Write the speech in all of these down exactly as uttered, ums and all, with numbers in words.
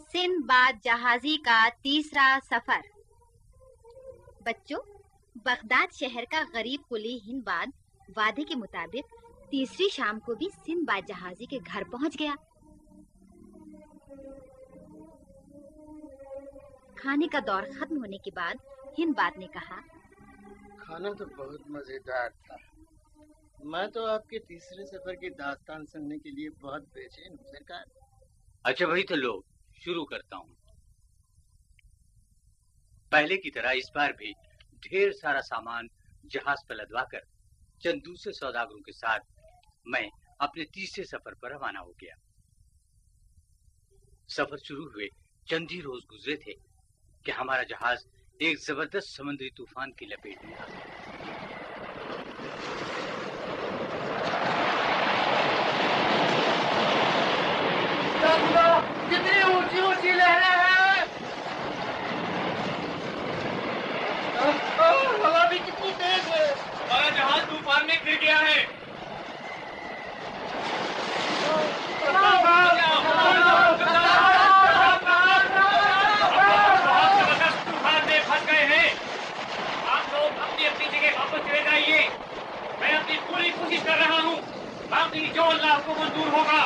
Sinbad जहाजी का तीसरा सफर। बच्चों, बगदाद शहर का गरीब कुली हिंदबाद वादे के मुताबिक तीसरी शाम को भी सिंदबाद जहाजी के घर पहुंच गया। खाने का दौर खत्म होने के बाद हिंदबाद ने कहा, खाना तो बहुत मजेदार था। मैं तो आपके तीसरे सफर की दास्तान सुनने के लिए बहुत बेचैन हूँ सरकार। अच्छा भाई, तो लो शुरू करता हूँ। पहले की तरह इस बार भी ढेर सारा सामान जहाज पर लदवाकर चंद दूसरे सौदागरों के साथ मैं अपने तीसरे सफर पर रवाना हो गया। सफर शुरू हुए चंद ही रोज गुजरे थे कि हमारा जहाज एक जबरदस्त समुद्री तूफान की लपेट में आ गया। कितनी ऊंची ऊंची लहरें हैं, हवा भी कितनी तेज है। हमारा जहाज तूफान में गिर गया है। तूफान में फंस गए हैं। आप लोग अपनी अपनी जगह वापस चले जाइए। मैं अपनी पूरी कोशिश कर रहा हूँ, बाकी जो अल्लाह को मंजूर होगा।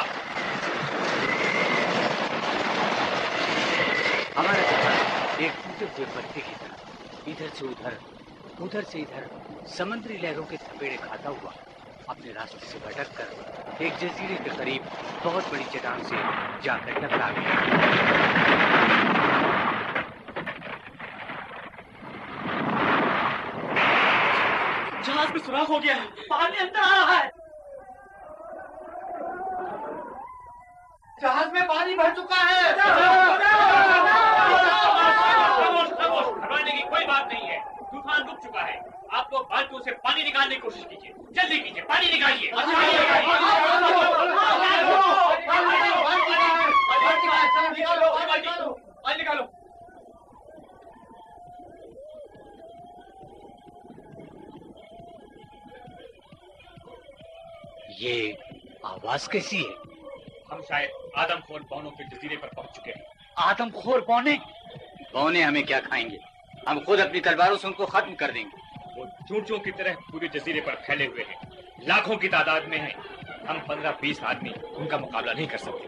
हमारा जहाज एक टूटे हुए पत्ते की तरह इधर से उधर उधर से इधर समुद्री लहरों के थपेड़े खाता हुआ अपने रास्ते से भटक कर एक जजीरे के करीब बहुत बड़ी चट्टान से जाकर टकरा गया। जहाज में सुराख हो गया है, पानी अंदर आ रहा है। जहाज में पानी भर चुका है। घबराने की कोई बात नहीं है, तूफान रुक चुका है। आप लोग बाल्टियों से पानी निकालने की कोशिश कीजिए, जल्दी कीजिए, पानी निकालिए। निकालो। ये आवाज कैसी है? हम शायद आदमखोर बौनों के जजीरे पर पहुंच चुके हैं। आदमखोर बौने? बौने हमें क्या खाएंगे? हम खुद अपनी तलवारों से उनको खत्म कर देंगे। वो चूंटियों की तरह पूरे जजीरे पर फैले हुए हैं, लाखों की तादाद में हैं। हम पंद्रह बीस आदमी उनका मुकाबला नहीं कर सकते।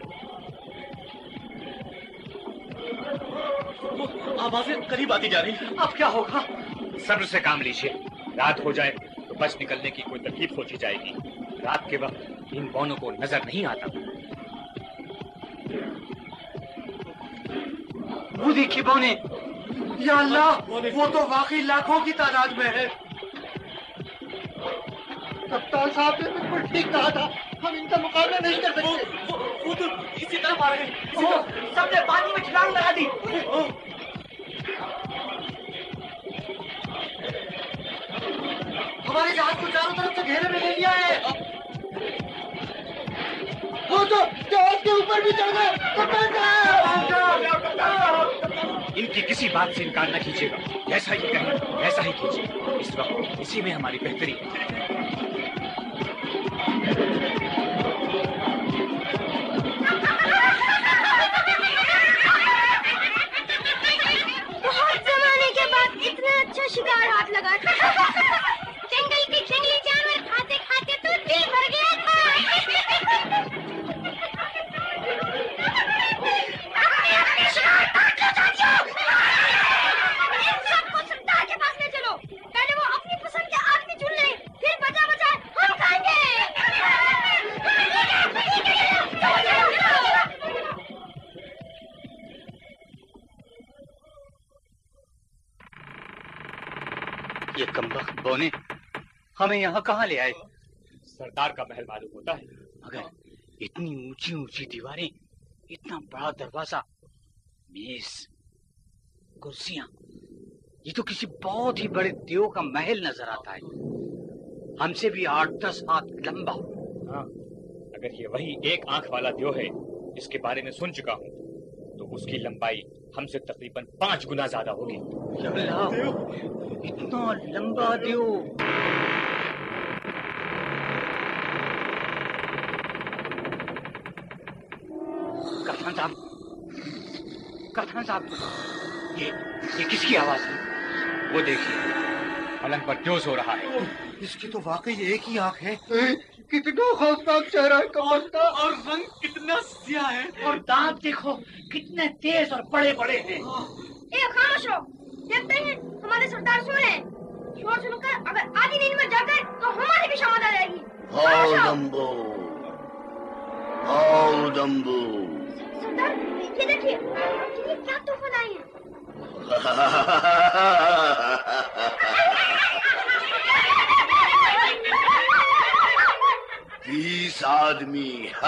आवाजें करीब आती जा रही हैं। अब क्या होगा? सब्र से काम लीजिए। रात हो जाए तो बच निकलने की कोई तरकीब सोची जाएगी। रात के वक्त इन बौनों को नजर नहीं आता। वो देखिए बौने। या अल्लाह, वो तो वाकई लाखों की तादाद में है। कप्तान साहब ने बिल्कुल ठीक कहा था, हम इनका मुकाबला नहीं कर सकते। वो, वो तो इसी तरफ आ रहे हैं। सबने पानी में छलांग लगा दी। हमारे जहाज को चारों तरफ से घेरे में ले लिया है। वो तो जहाज के ऊपर भी चढ़ गए। इनकी किसी बात से इनकार न कीजिएगा। जैसा ही कहें ऐसा ही कीजिए। इस वक्त इसी में हमारी बेहतरी है। बहुत जमाने के बाद इतना अच्छा शिकार हाथ लगा। जंगल के जंगली जानवर खाते खाते तो दिल भर गया था। इन सबको सरदार के पास ले चलो। पहले वो अपनी पसंद के आदमी चुन ले, फिर बचा बचा हम खाएंगे। ये कमबख्त बौने हमें यहाँ कहाँ ले आए? सरदार का महल मालूम होता है। मगर इतनी ऊंची ऊंची दीवारें, इतना बड़ा दरवाजा, मेज, कुर्सियां, ये तो किसी बहुत ही बड़े देव का महल नजर आता है। हमसे भी आठ दस हाथ लंबा। हाँ, अगर ये वही एक आंख वाला देव है जिसके बारे में सुन चुका हूँ, तो उसकी लंबाई हमसे तकरीबन पांच गुना ज्यादा होगी। इतना लंबा देव। कप्तान साहब, कप्तान साहब, ये ये किसकी आवाज है? वो देखिए, पलंग पर जोश हो रहा है। इसकी तो वाकई एक ही आंख है। कितना खौफनाक चेहरा है कमल का, और रंग कितना स्याह है, और दांत देखो कितने तेज और बड़े बड़े हैं। ए खामोश रहो, देखते हैं हमारे सरदार सो रहे हैं। शोर सुनकर अगर आधी नींद में जाग गए तो हमारी भी शामत आ जाएगी। हाउ डम्बो, हाउ डम्बो। सरदार ये देखिए, ये क्या तूफान आई है। बीस आदमी।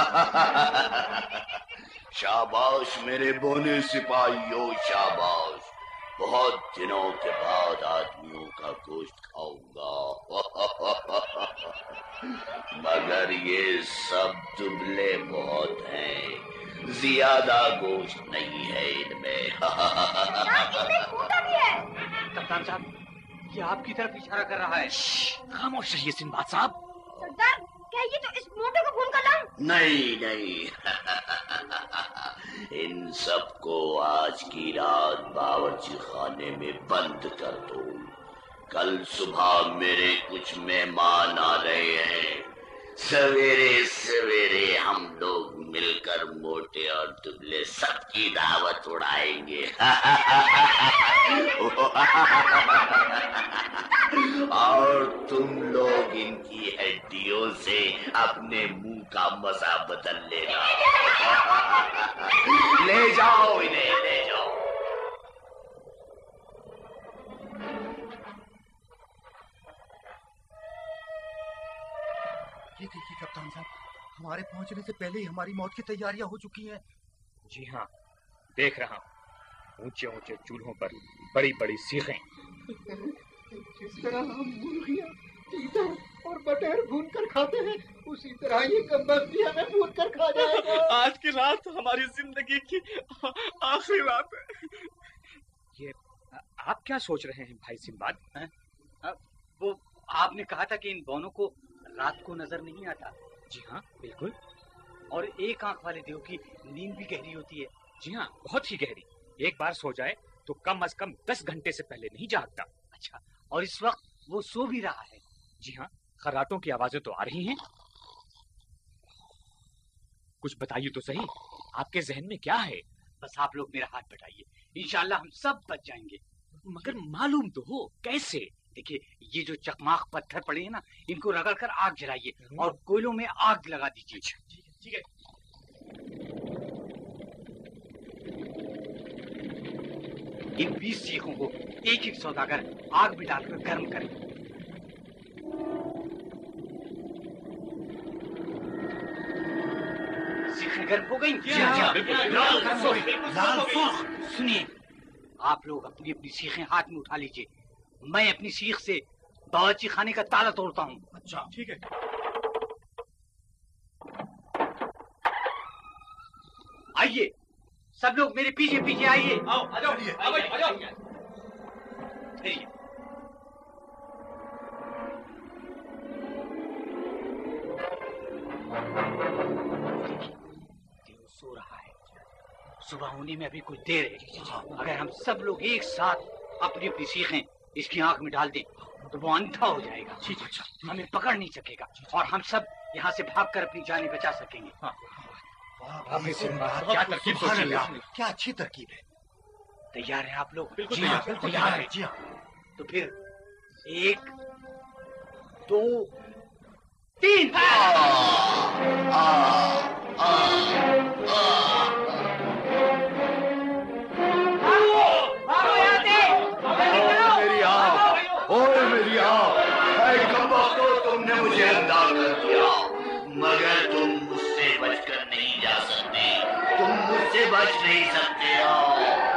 शाबाश मेरे बोने सिपाहियों, शाबाश। बहुत दिनों के बाद आदमियों का गोश्त खाऊंगा। मगर ये सब दुबले बहुत हैं, ज्यादा गोश्त नहीं है इनमें। कप्तान साहब, ये आपकी तरफ इशारा कर रहा है। खामोश रहिए सिंबाद साहब। सरदार, क्या ये तो इस मोटे को खून का लाम? नहीं नहीं। इन सबको आज की रात बावर्ची खाने में बंद कर दो। कल सुबह मेरे कुछ मेहमान आ रहे हैं। सवेरे सवेरे हम लोग मिलकर मोटे और दुबले सबकी दावत उड़ाएंगे। और तुम लोग इनकी हड्डियों से अपने मुंह का मजा बदल लेना। ले जाओ इन्हें, ले जाओ। ये देखिए कप्तान साहब, हमारे पहुंचने से पहले ही हमारी मौत की तैयारियां हो चुकी हैं। जी हाँ, देख रहा हूँ। ऊंचे ऊंचे चूल्हों पर बड़ी बड़ी सीखें। जिस तरह हम मुर्गियां, तीतर और बटेर भून कर खाते हैं, उसी तरह ये कमबख्त भी हमें भून कर खा जाएगा। आज की रात हमारी जिंदगी की आखिरी रात है। ये आप क्या सोच रहे हैं भाई सिंबाद? है? वो आपने कहा था कि इन दोनों को रात को नजर नहीं आता। जी हाँ, बिल्कुल। और एक आंख वाले देव की नींद भी गहरी होती है। जी हाँ, बहुत ही गहरी। एक बार सो जाए तो कम से कम दस घंटे से पहले नहीं जागता। अच्छा, और इस वक्त वो सो भी रहा है। जी हाँ, खर्राटों की आवाजें तो आ रही हैं। कुछ बताइए तो सही, आपके जहन में क्या है? बस आप लोग मेरा हाथ बटाइए, इंशाल्लाह हम सब बच जाएंगे। मगर मालूम तो हो कैसे? देखिए, ये जो चकमाक पत्थर पड़े हैं ना, इनको रगड़ कर आग जलाइए और कोयलों में आग लगा दीजिए। ठीक है। इन बीस सीखों को एक एक सौदागर आग में डालकर गर्म करें। सीखें गर्म हो गई? सुनिए, आप लोग अपनी अपनी सीखें हाथ में उठा लीजिए। मैं अपनी सीख से बावर्ची खाने का ताला तोड़ता हूँ। अच्छा ठीक है। आइए, सब लोग मेरे पीछे पीछे आइए। आओ, आ जाओ, आ जाओ। फिरिए। देव सो रहा है, सुबह होने में अभी कुछ देर है। अगर हम सब लोग एक साथ अपनी अपनी सीखें इसकी आंख में डाल दें तो वो अंधा हो जाएगा। अच्छा, हमें पकड़ नहीं सकेगा और हम सब यहाँ से भागकर अपनी जानें बचा सकेंगे। हाँ। क्या तरकीब सोची है आपने? क्या अच्छी तरकीब है। तैयार हैं आप लोग? बिल्कुल जी हाँ, बिल्कुल तैयार है। जी हाँ। तो फिर एक, दो, तीन। मेरी आँख, ओए मेरी आँख, ऐ कमबख्तो, तुमने मुझे अंधा कर दिया, मगर तुम मुझसे बचकर नहीं जा सकते, तुम मुझसे बच नहीं सकते हो।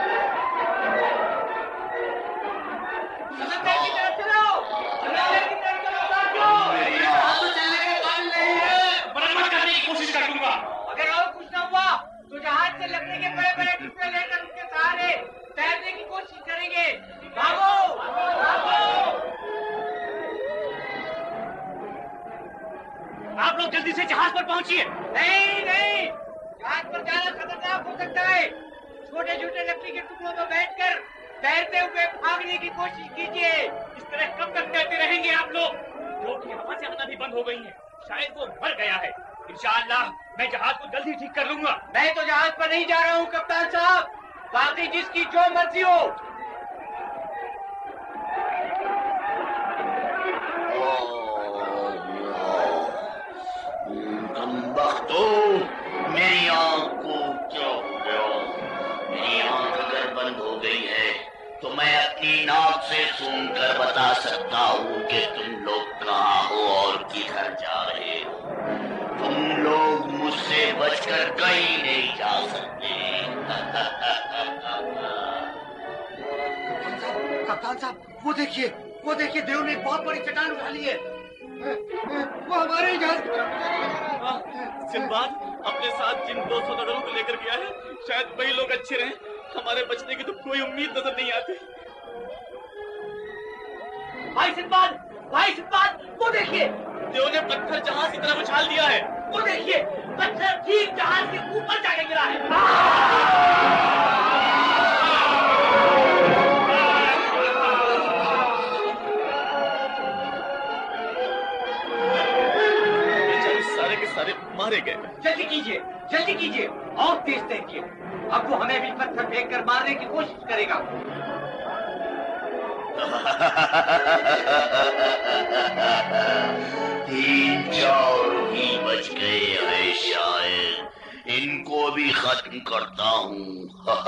मेरी आँख, मरम्मत करने की कोशिश कर दूंगा। अगर और कुछ न हुआ तो जहाज से लकड़ी के बड़े बड़े टुकड़े लेकर उसके सहारे तैरने की कोशिश करेंगे। भागो, भागो। आप लोग जल्दी से जहाज पर पहुंचिए। नहीं नहीं, जहाज पर जाना खतरनाक हो सकता है। छोटे छोटे लकड़ी के टुकड़ों में बैठकर तैरते हुए भागने की कोशिश कीजिए। इस तरह कब तक तैरते रहेंगे आप लोग? जो कि हवा से आना भी बंद हो गई है, शायद वो मर गया है। इंशाअल्लाह मैं जहाज को जल्दी ठीक कर लूंगा। मैं तो जहाज पर नहीं जा रहा हूँ कप्तान साहब, बाकी जिसकी जो मर्जी हो। कमबख्तो, मेरी आंख को क्या हो गया? मेरी आंख अगर बंद हो गई है तो मैं अपनी नाक से सूंघ कर बता सकता हूँ कि तुम लोग कहाँ हो और किधर जा रहे हो। तुम लोग मुझसे बचकर कहीं नहीं जा सकते। कप्तान साहब, वो देखिए, वो देखिए, देव ने एक बहुत बड़ी चट्टान उठा ली है। वो हमारे जहाज की तरफ जा रहा है। सिंबाद अपने साथ जिन दो सौदागरों को लेकर गया है, शायद वही लोग अच्छे रहे। हमारे बचने की तो कोई उम्मीद नजर नहीं आती। भाई सिंबाद, भाई सिंबाद, वो देखिए, देव ने पत्थर जहाज की तरफ उछाल दिया है। वो देखिए, पत्थर ठीक जहाज के ऊपर जाके गिरा है। सारे के सारे मारे गए। जल्दी कीजिए, जल्दी कीजिए, और तेज तैरिए। अब वो हमें भी पत्थर फेंक कर मारने की कोशिश करेगा। तीन चार ही बच गए हैं शायद, इनको भी खत्म करता हूँ।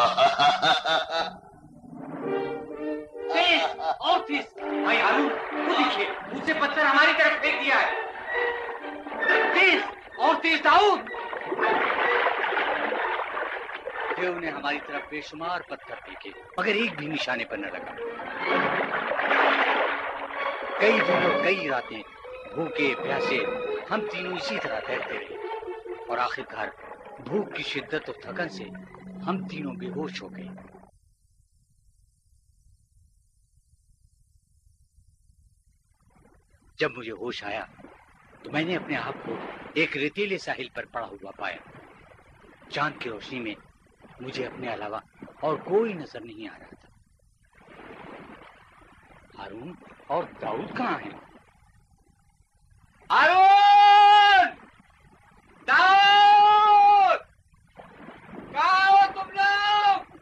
तेज और तेज। भाई आलू, वो देखिए, उसने पत्थर हमारी तरफ फेंक दिया है। तेज और तेज दाऊद। देव ने हमारी तरफ बेशुमार पत्थर फेंके, मगर एक भी निशाने पर न लगा। कई दिन और कई रातें भूखे प्यासे हम तीनों इसी तरह तैरते रहे और आखिरकार भूख की शिद्दत और थकन से हम तीनों बेहोश हो गए। जब मुझे होश आया तो मैंने अपने आप को एक रेतीले साहिल पर पड़ा हुआ पाया। चांद की रोशनी में मुझे अपने अलावा और कोई नजर नहीं आ रहा था। हारून और दाऊद कहाँ हैं? हारून! दाऊद! कहाँ हो तुम लोग?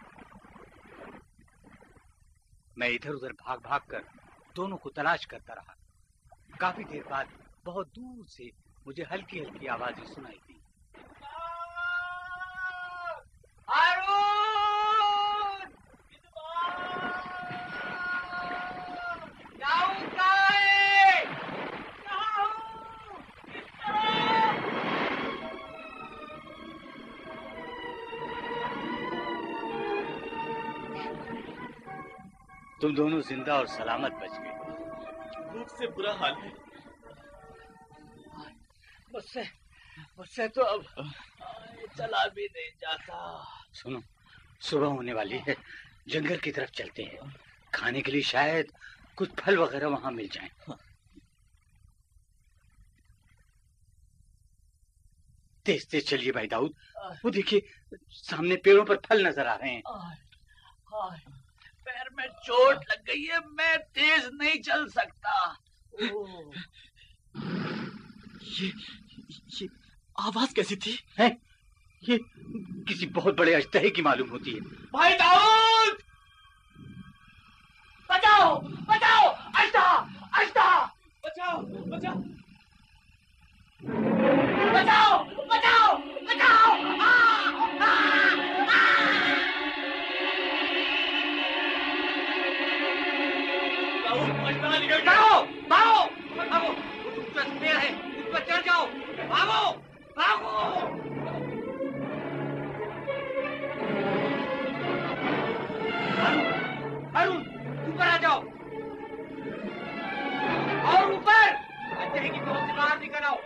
मैं इधर उधर भाग भाग कर दोनों को तलाश करता रहा। काफी देर बाद बहुत दूर से मुझे हल्की हल्की आवाजें सुनाई दी। हारून! दाऊद कहाँ है? कहाँ हो? किस तरफ? तुम दोनों जिंदा और सलामत बच गए। भूख से बुरा हाल है। मुझसे मुझसे तो अब चला भी नहीं जाता। सुनो, सुबह होने वाली है, जंगल की तरफ चलते हैं। खाने के लिए शायद कुछ फल वगैरह वहां मिल जाएं। तेज तेज चलिए भाई दाऊद। वो देखिए, सामने पेड़ों पर फल नजर आ रहे हैं। पैर में चोट लग गई है, मैं तेज नहीं चल सकता। ये ये आवाज कैसी थी? है? ये किसी बहुत बड़े अजदहे की मालूम होती है। भाई दाऊद! बचाओ! बचाओ! अजदहा! अजदहा! बचाओ! बचाओ! बचाओ! बचाओ! बचाओ! आ! आ! आ! अजदहा निकल गया। भागो! भागो! भागो! वो ऊंचा पेड़ है, उस पर चढ़ जाओ। भागो! भागो! अरुण, ऊपर आ जाओ। और ऊपर! अजदहे की पहुंच से बाहर निकल आओ।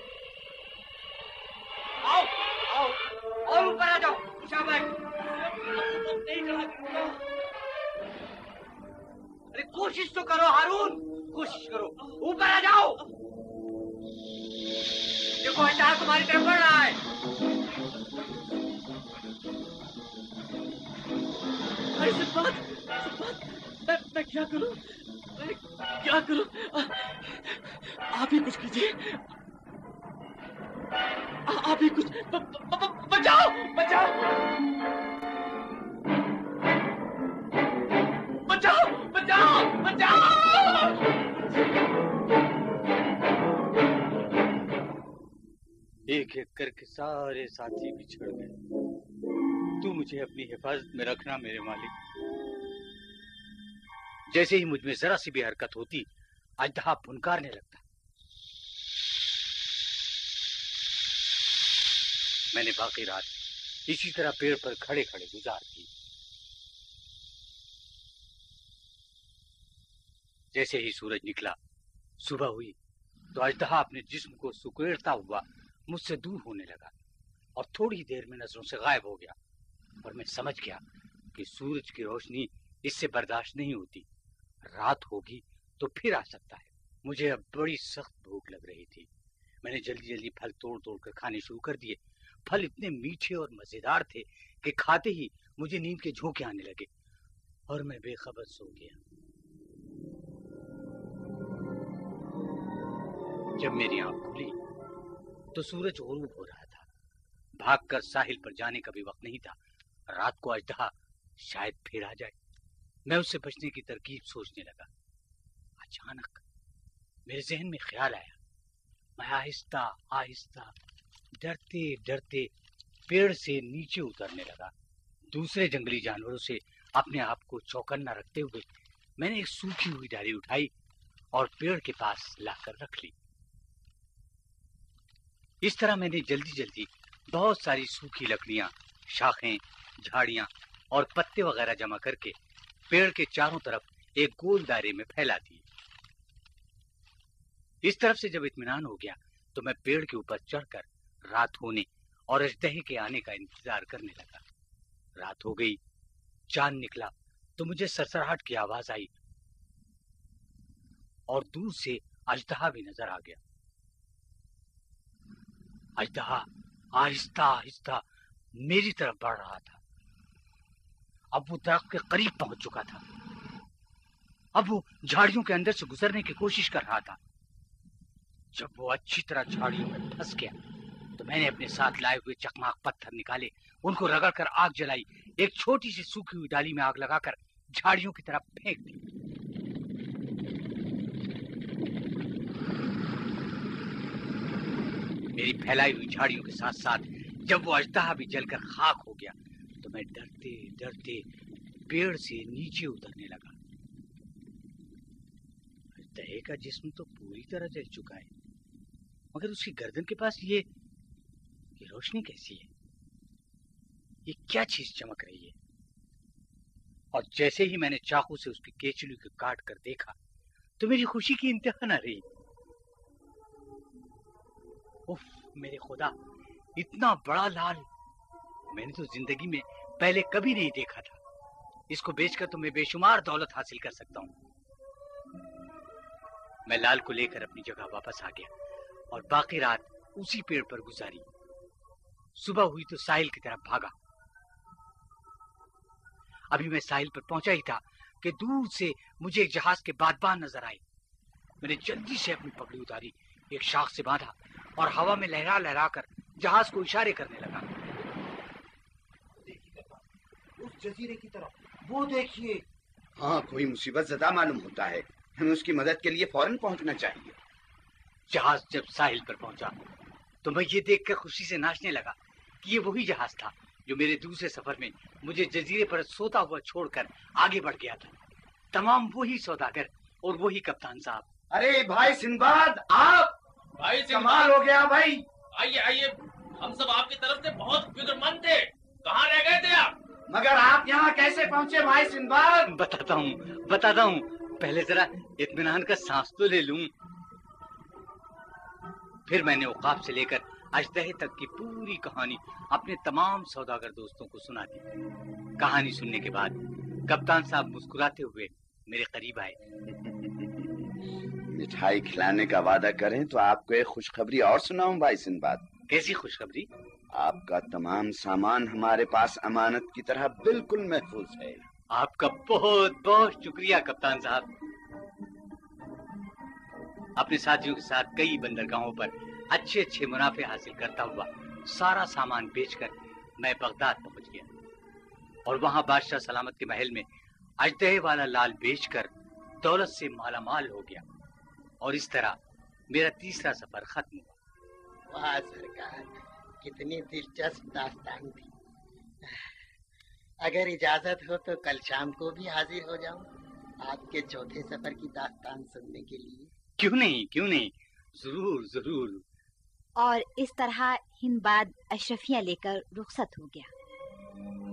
आओ, आओ, और ऊपर आ जाओ। शाबाश। नहीं चढ़ा दूंगा। अरे कोशिश तो करो हारून, कोशिश करो, ऊपर आ जाओ। देखो अजदहा तुम्हारी तरफ बढ़ रहा है। सिंबाद, सिंबाद, मैं मैं क्या करूं? मैं क्या करूं? आप ही कुछ कीजिए। आप ही कुछ ब, ब, ब, बचाओ, बचाओ, बचाओ, बचाओ, बचाओ। एक एक करके सारे साथी बिछड़ गए। तू मुझे अपनी हिफाजत में रखना मेरे मालिक। जैसे ही मुझ में जरा सी भी हरकत होती, अजदहा फुनकारने लगता। मैंने बाकी रात इसी तरह पेड़ पर खड़े खड़े गुजार दी। जैसे ही सूरज निकला, सुबह हुई, तो अजदहा अपने जिस्म को सुकेड़ता हुआ मुझसे दूर होने लगा और थोड़ी देर में नजरों से गायब हो गया। और मैं समझ गया कि सूरज की रोशनी इससे बर्दाश्त नहीं होती। रात होगी तो फिर आ सकता है। मुझे अब बड़ी सख्त भूख लग रही थी। मैंने जल्दी जल्दी फल तोड़ तोड़ कर खाने शुरू कर दिए। फल इतने मीठे और मजेदार थे कि खाते ही मुझे नींद के झोंके आने लगे और मैं बेखबर सो गया। जब मेरी आंख खुली तो सूरज गुरूब हो रहा था। भागकर साहिल पर जाने का भी वक्त नहीं था। रात को अजदहा शायद फिर आ जाए। मैं उससे बचने की तरकीब सोचने लगा। अचानक मेरे जहन में ख्याल आया। मैं आहिस्ता आहिस्ता डरते डरते पेड़ से नीचे उतरने लगा। दूसरे जंगली जानवरों से अपने आप को चौकन्ना रखते हुए मैंने एक सूखी हुई डाली उठाई और पेड़ के पास लाकर रख ली। इस तरह मैंने जल्दी जल्दी बहुत सारी सूखी लकड़ियां, शाखें, झाड़ियां और पत्ते वगैरह जमा करके पेड़ के चारों तरफ एक गोल दायरे में फैला दी। इस तरफ से जब इत्मीनान हो गया तो मैं पेड़ के ऊपर चढ़कर रात होने और अजदहे के आने का इंतजार करने लगा। रात हो गई, चांद निकला तो मुझे सरसराहट की आवाज आई और दूर से अजदहा भी नजर आ गया। अजदहा आहिस्ता आहिस्ता मेरी तरफ बढ़ रहा था। अब वो दरख्त के करीब पहुंच चुका था। अब वो झाड़ियों के अंदर से गुजरने की कोशिश कर रहा था। जब वो अच्छी तरह झाड़ियों में फंस गया तो मैंने अपने साथ लाए हुए चकमाक पत्थर निकाले, उनको रगड़कर आग जलाई, एक छोटी सी सूखी हुई डाली में आग लगाकर झाड़ियों की तरफ फेंक दी। मेरी फैलाई हुई झाड़ियों के साथ साथ जब वो अजदहा भी जलकर खाक हो गया तो मैं डरते डरते पेड़ से नीचे उतरने लगा। अजदहे का जिस्म तो पूरी तरह जल चुका है, मगर उसकी गर्दन के पास ये ये रोशनी कैसी है? ये क्या चीज चमक रही है? और जैसे ही मैंने चाकू से उसकी केचली को काट कर देखा तो मेरी खुशी की इंतहा न रही। उफ, मेरे खुदा, इतना बड़ा लाल मैंने तो जिंदगी में पहले कभी नहीं देखा था। इसको बेचकर तो मैं बेशुमार दौलत हासिल कर सकता हूँ। मैं लाल को लेकर अपनी जगह वापस आ गया और बाकी रात उसी पेड़ पर गुजारी। सुबह हुई तो साहिल की तरफ भागा। अभी मैं साहिल पर पहुंचा ही था कि दूर से मुझे एक जहाज के बादबान नजर आए। मैंने जल्दी से अपनी पगड़ी उतारी, एक शाख से बांधा और हवा में लहरा लहरा कर जहाज को इशारे करने लगा। उस जजीरे की तरफ, वो देखिए। हाँ, कोई मुसीबत ज़दा मालूम होता है। हमें उसकी मदद के लिए फौरन पहुंचना चाहिए। जहाज जब साहिल पर पहुंचा तो मैं ये देखकर खुशी से नाचने लगा कि ये वही जहाज था जो मेरे दूसरे सफर में मुझे जजीरे पर सोता हुआ छोड़कर आगे बढ़ गया था। तमाम वही सौदागर और वही कप्तान साहब। अरे भाई सिंबाद, आप! भाई कमाल हो गया भाई। आइए आइए, हम सब आपकी तरफ से बहुत फिक्रमंद थे। कहाँ रह गए थे आप? मगर आप यहाँ कैसे पहुँचे भाई सिंबाद? बताता हूँ बताता हूँ पहले जरा इत्मीनान का सांस तो ले लूं। फिर मैंने औकाफ से लेकर अजदहे तक की पूरी कहानी अपने तमाम सौदागर दोस्तों को सुना दी। कहानी सुनने के बाद कप्तान साहब मुस्कुराते हुए मेरे करीब आए। मिठाई खिलाने का वादा करें तो आपको एक खुशखबरी और सुनाऊं भाई सिंबाद। कैसी खुशखबरी? आपका तमाम सामान हमारे पास अमानत की तरह बिल्कुल महफूज है। आपका बहुत बहुत शुक्रिया कप्तान साहब। अपने साथियों के साथ कई बंदरगाहों पर अच्छे अच्छे मुनाफे हासिल करता हुआ सारा सामान बेचकर मैं बगदाद पहुंच गया और वहां बादशाह सलामत के महल में अजदहे वाला लाल बेचकर दौलत से मालामाल हो गया और इस तरह मेरा तीसरा सफर खत्म हुआ। वाह सरकार, कितनी दिलचस्प दास्तान थी। अगर इजाजत हो तो कल शाम को भी हाजिर हो जाऊं आपके चौथे सफर की दास्तान सुनने के लिए। क्यों नहीं, क्यों नहीं, जरूर जरूर। और इस तरह हिंदबाद अशरफियां लेकर रुखसत हो गया।